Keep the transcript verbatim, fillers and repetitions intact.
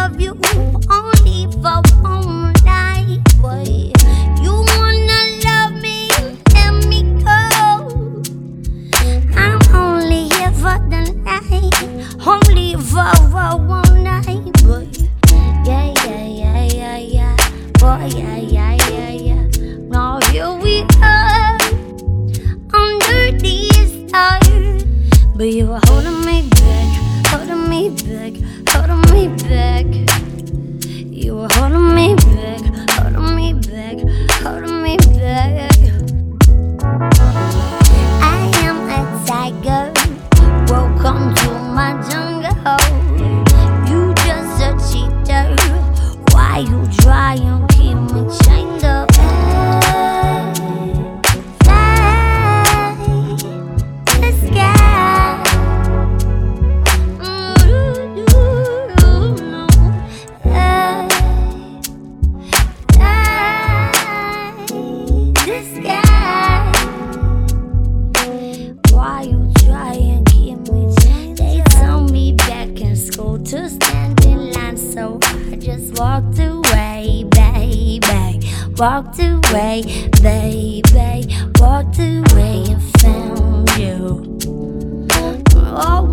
love you only for one night, boy. You wanna love me, let me go. I'm only here for the night, only for, for one night, boy. Yeah, yeah, yeah, yeah, yeah, boy, yeah, yeah, yeah, yeah. Now here we are under these stars, but you were holding me back, holding me back, holding me back. You were holding me back, holding me back, holding me back. I am a tiger, welcome to my jungle. You just a cheater, why you try and keep me chained up? Fly the sky. Why you try and keep me chained? They told me back in school to stand in line, so I just walked away, baby. Walked away, baby. Walked away and found you. Oh,